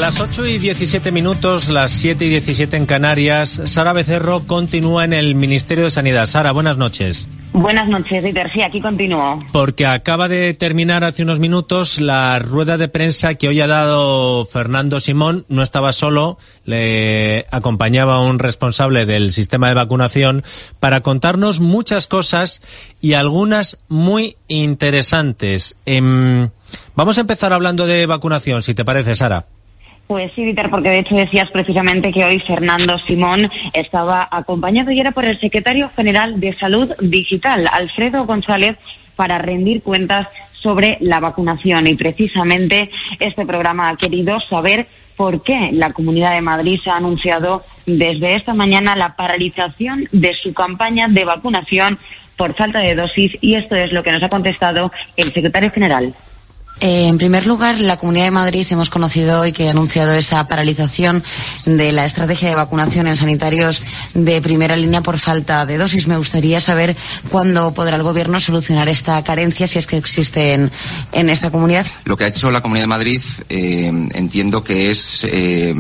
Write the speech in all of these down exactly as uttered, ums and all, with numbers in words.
las ocho y diecisiete minutos, las siete y diecisiete en Canarias, Sara Becerro continúa en el Ministerio de Sanidad. Sara, buenas noches. Buenas noches, Dieter. Sí, aquí continúo. Porque acaba de terminar hace unos minutos la rueda de prensa que hoy ha dado Fernando Simón. No estaba solo, le acompañaba un responsable del sistema de vacunación para contarnos muchas cosas y algunas muy interesantes. Eh, vamos a empezar hablando de vacunación, si te parece, Sara. Pues sí, Dieter, porque de hecho decías precisamente que hoy Fernando Simón estaba acompañado y era por el secretario general de Salud Digital, Alfredo González, para rendir cuentas sobre la vacunación. Y precisamente este programa ha querido saber por qué la Comunidad de Madrid ha anunciado desde esta mañana la paralización de su campaña de vacunación por falta de dosis, y esto es lo que nos ha contestado el secretario general. Eh, en primer lugar, la Comunidad de Madrid hemos conocido hoy que ha anunciado esa paralización de la estrategia de vacunación en sanitarios de primera línea por falta de dosis. Me gustaría saber cuándo podrá el Gobierno solucionar esta carencia, si es que existe en, en esta comunidad. Lo que ha hecho la Comunidad de Madrid, eh, entiendo que es eh,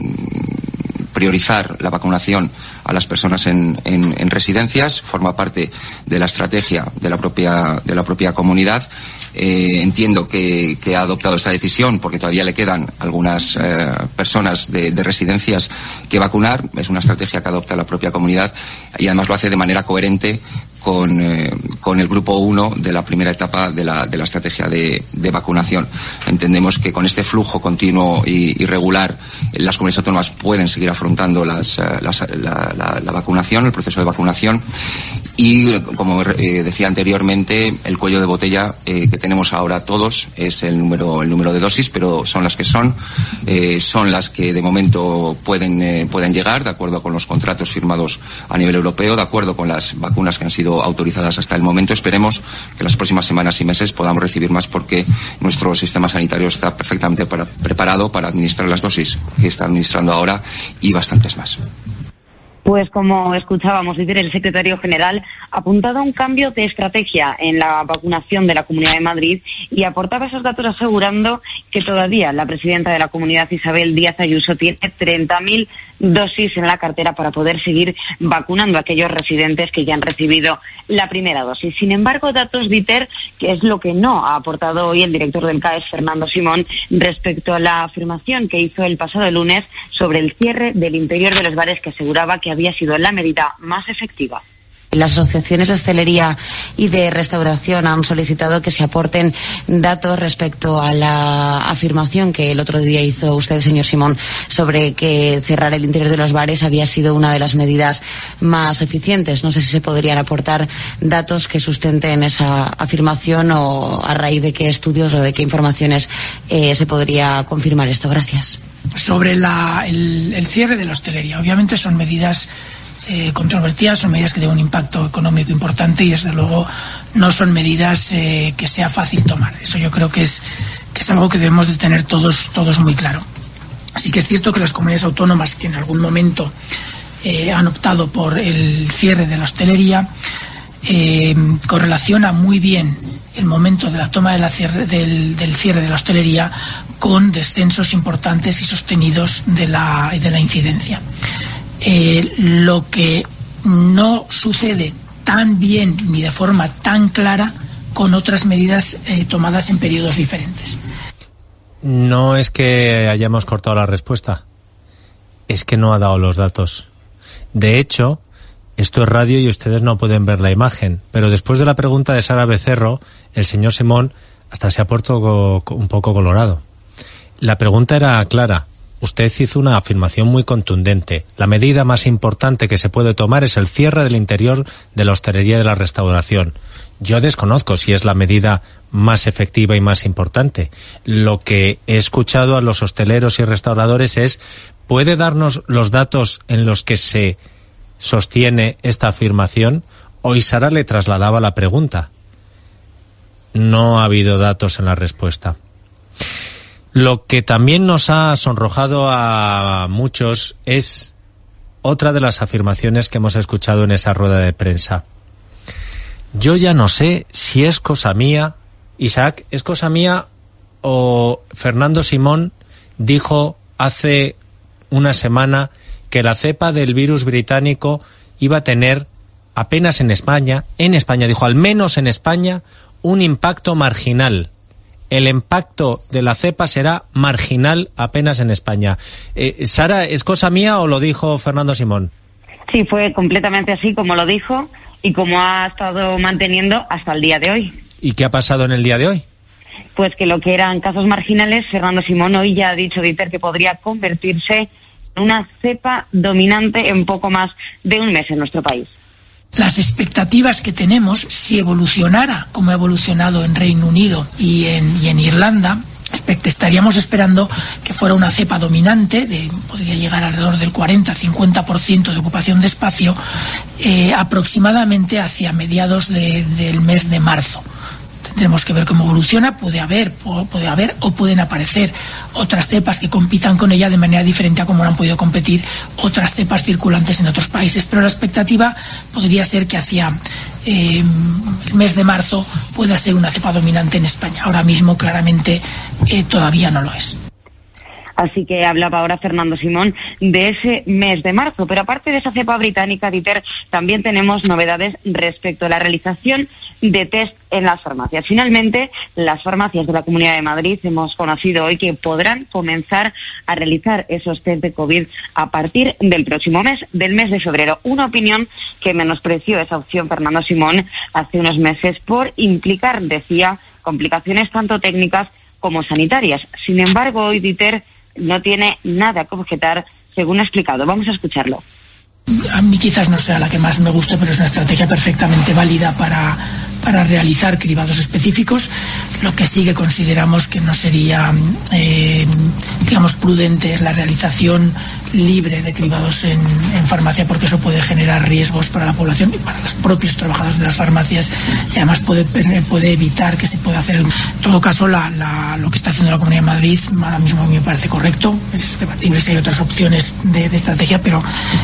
priorizar la vacunación a las personas en, en, en residencias. Forma parte de la estrategia de la propia, de la propia comunidad. Eh, entiendo que, que ha adoptado esta decisión porque todavía le quedan algunas eh, personas de, de residencias que vacunar. Es una estrategia que adopta la propia comunidad y además lo hace de manera coherente con, eh, con el grupo uno de la primera etapa de la, de la estrategia de, de vacunación. Entendemos que con este flujo continuo y, y regular las comunidades autónomas pueden seguir afrontando las, las, la, la, la vacunación, el proceso de vacunación. Y, como eh, decía anteriormente, el cuello de botella eh, que tenemos ahora todos es el número el número de dosis, pero son las que son, eh, son las que de momento pueden eh, pueden llegar, de acuerdo con los contratos firmados a nivel europeo, de acuerdo con las vacunas que han sido autorizadas hasta el momento. Esperemos que las próximas semanas y meses podamos recibir más, porque nuestro sistema sanitario está perfectamente para, preparado para administrar las dosis que está administrando ahora y bastantes más. Pues como escuchábamos, el secretario general ha apuntado a un cambio de estrategia en la vacunación de la Comunidad de Madrid y aportaba esos datos asegurando que todavía la presidenta de la Comunidad, Isabel Díaz Ayuso, tiene treinta mil dosis en la cartera para poder seguir vacunando a aquellos residentes que ya han recibido la primera dosis. Sin embargo, datos, Dieter, que es lo que no ha aportado hoy el director del C A E S, Fernando Simón, respecto a la afirmación que hizo el pasado lunes sobre el cierre del interior de los bares, que aseguraba que había sido la medida más efectiva. Las asociaciones de hostelería y de restauración han solicitado que se aporten datos respecto a la afirmación que el otro día hizo usted, señor Simón, sobre que cerrar el interior de los bares había sido una de las medidas más eficientes. No sé si se podrían aportar datos que sustenten esa afirmación o a raíz de qué estudios o de qué informaciones eh, se podría confirmar esto. Gracias. Sobre la, el, el cierre de la hostelería, obviamente son medidas Eh, controvertidas, son medidas que tienen un impacto económico importante y desde luego no son medidas eh, que sea fácil tomar. Eso yo creo que es que es algo que debemos de tener todos todos muy claro. Así que es cierto que las comunidades autónomas que en algún momento eh, han optado por el cierre de la hostelería eh, correlaciona muy bien el momento de la toma de la cierre, del, del cierre de la hostelería con descensos importantes y sostenidos de la, de la incidencia. Eh, lo que no sucede tan bien ni de forma tan clara con otras medidas eh, tomadas en periodos diferentes. No es que hayamos cortado la respuesta, es que no ha dado los datos. De hecho, esto es radio y ustedes no pueden ver la imagen, pero después de la pregunta de Sara Becerro, el señor Simón hasta se ha puesto un poco colorado. La pregunta era clara. Usted hizo una afirmación muy contundente. La medida más importante que se puede tomar es el cierre del interior de la hostelería y de la restauración. Yo desconozco si es la medida más efectiva y más importante. Lo que he escuchado a los hosteleros y restauradores es, ¿puede darnos los datos en los que se sostiene esta afirmación? Hoy Sara le trasladaba la pregunta. No ha habido datos en la respuesta. Lo que también nos ha sonrojado a muchos es otra de las afirmaciones que hemos escuchado en esa rueda de prensa. Yo ya no sé si es cosa mía, Isaac, ¿es cosa mía o Fernando Simón dijo hace una semana que la cepa del virus británico iba a tener apenas en España, en España, dijo, al menos en España, un impacto marginal. El impacto de la cepa será marginal apenas en España. Eh, Sara, ¿es cosa mía o lo dijo Fernando Simón? Sí, fue completamente así como lo dijo y como ha estado manteniendo hasta el día de hoy. ¿Y qué ha pasado en el día de hoy? Pues que lo que eran casos marginales, Fernando Simón hoy ya ha dicho, Dieter, que podría convertirse en una cepa dominante en poco más de un mes en nuestro país. Las expectativas que tenemos, si evolucionara como ha evolucionado en Reino Unido y en, y en Irlanda, estaríamos esperando que fuera una cepa dominante, de, podría llegar alrededor del cuarenta a cincuenta por ciento de ocupación de espacio, eh, aproximadamente hacia mediados de, del mes de marzo. Tendremos que ver cómo evoluciona, puede haber, puede haber o pueden aparecer otras cepas que compitan con ella de manera diferente a como han podido competir otras cepas circulantes en otros países. Pero la expectativa podría ser que hacia eh, el mes de marzo pueda ser una cepa dominante en España. Ahora mismo claramente eh, todavía no lo es. Así que hablaba ahora Fernando Simón de ese mes de marzo. Pero aparte de esa cepa británica, Dieter, también tenemos novedades respecto a la realización de test en las farmacias. Finalmente, las farmacias de la Comunidad de Madrid hemos conocido hoy que podrán comenzar a realizar esos test de COVID a partir del próximo mes, del mes de febrero. Una opinión que menospreció esa opción Fernando Simón hace unos meses por implicar, decía, complicaciones tanto técnicas como sanitarias. Sin embargo, hoy Dieter no tiene nada que objetar, según ha explicado. Vamos a escucharlo. A mí quizás no sea la que más me guste, pero es una estrategia perfectamente válida para, para realizar cribados específicos. Lo que sí que consideramos que no sería, eh, digamos, prudente es la realización libre de cribados en, en farmacia, porque eso puede generar riesgos para la población y para los propios trabajadores de las farmacias, y además puede, puede evitar que se pueda hacer. En todo caso, la, la, lo que está haciendo la Comunidad de Madrid ahora mismo a mí me parece correcto. Es debatible si hay otras opciones de, de estrategia, pero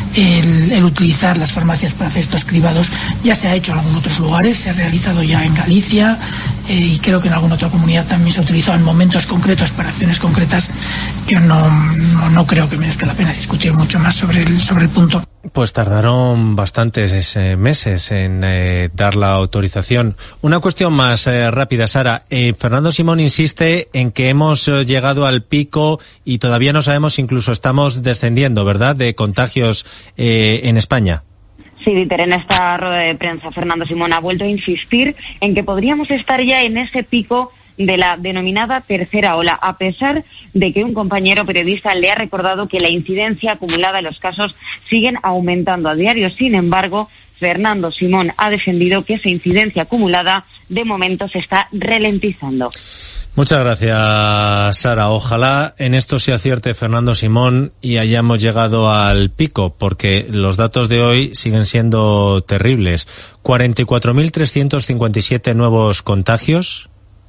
el, el utilizar las farmacias para hacer estos cribados ya se ha hecho en algunos otros lugares, se ha realizado ya en Galicia, eh, y creo que en alguna otra comunidad también se ha utilizado en momentos concretos para acciones concretas. Yo no, no, no creo que merezca la pena discutir mucho más sobre el, sobre el punto. Pues tardaron bastantes eh, meses en eh, dar la autorización. Una cuestión más eh, rápida, Sara. Eh, Fernando Simón insiste en que hemos eh, llegado al pico y todavía no sabemos, incluso estamos descendiendo, ¿verdad?, de contagios eh, en España. Sí, Dieter, en esta rueda de prensa Fernando Simón ha vuelto a insistir en que podríamos estar ya en ese pico de la denominada tercera ola, a pesar de que un compañero periodista le ha recordado que la incidencia acumulada de los casos siguen aumentando a diario. Sin embargo, Fernando Simón ha defendido que esa incidencia acumulada de momento se está ralentizando. Muchas gracias, Sara. Ojalá en esto se acierte Fernando Simón y hayamos llegado al pico, porque los datos de hoy siguen siendo terribles. cuarenta y cuatro mil trescientos cincuenta y siete nuevos contagios,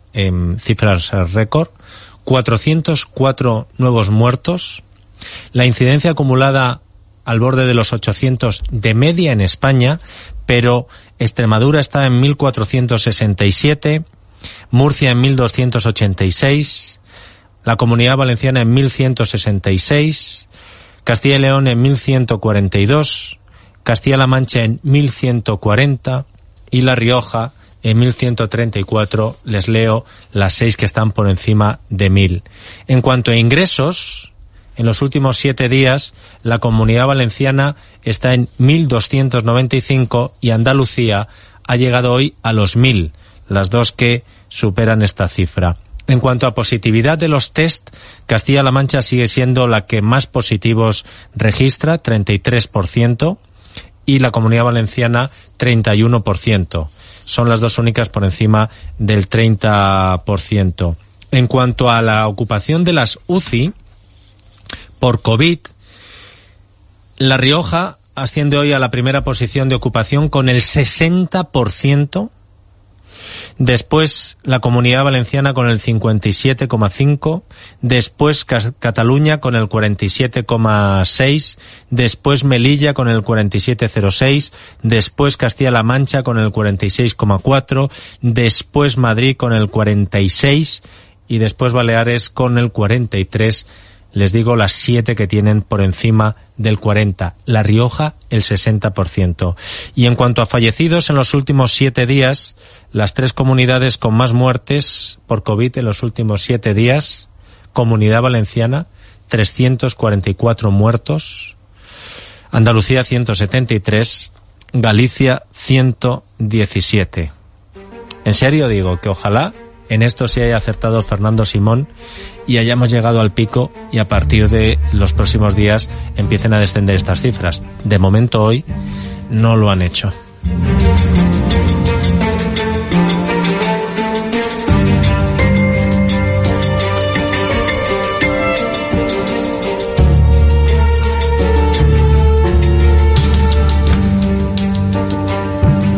en cifras récord, cuatrocientos cuatro nuevos muertos, la incidencia acumulada al borde de los ochocientos de media en España, pero Extremadura está en mil cuatrocientos sesenta y siete, Murcia en mil doscientos ochenta y seis, la Comunidad Valenciana en mil ciento sesenta y seis, Castilla y León en mil ciento cuarenta y dos, Castilla-La Mancha en mil ciento cuarenta y La Rioja en mil ciento treinta y cuatro. Les leo las seis que están por encima de mil. En cuanto a ingresos, en los últimos siete días, la Comunidad Valenciana está en mil doscientos noventa y cinco y Andalucía ha llegado hoy a los mil, las dos que superan esta cifra. En cuanto a positividad de los test, Castilla-La Mancha sigue siendo la que más positivos registra, treinta y tres por ciento, y la Comunidad Valenciana, treinta y uno por ciento. Son las dos únicas por encima del treinta por ciento. En cuanto a la ocupación de las U C I por COVID, La Rioja asciende hoy a la primera posición de ocupación con el sesenta por ciento. Después la Comunidad Valenciana con el cincuenta y siete coma cinco, después Cataluña con el cuarenta y siete coma seis, después Melilla con el cuarenta y siete coma cero seis, después Castilla-La Mancha con el cuarenta y seis coma cuatro, después Madrid con el cuarenta y seis y después Baleares con el cuarenta y tres. Les digo las siete que tienen por encima del cuarenta. La Rioja, el sesenta por ciento. Y en cuanto a fallecidos en los últimos siete días, las tres comunidades con más muertes por COVID en los últimos siete días, Comunidad Valenciana, trescientos cuarenta y cuatro muertos, Andalucía ciento setenta y tres, Galicia ciento diecisiete. En serio digo que ojalá en esto sí haya acertado Fernando Simón y hayamos llegado al pico y a partir de los próximos días empiecen a descender estas cifras. De momento hoy no lo han hecho.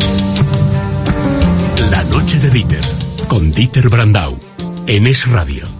La noche de Dieter, con Dieter Brandau, en Es Radio.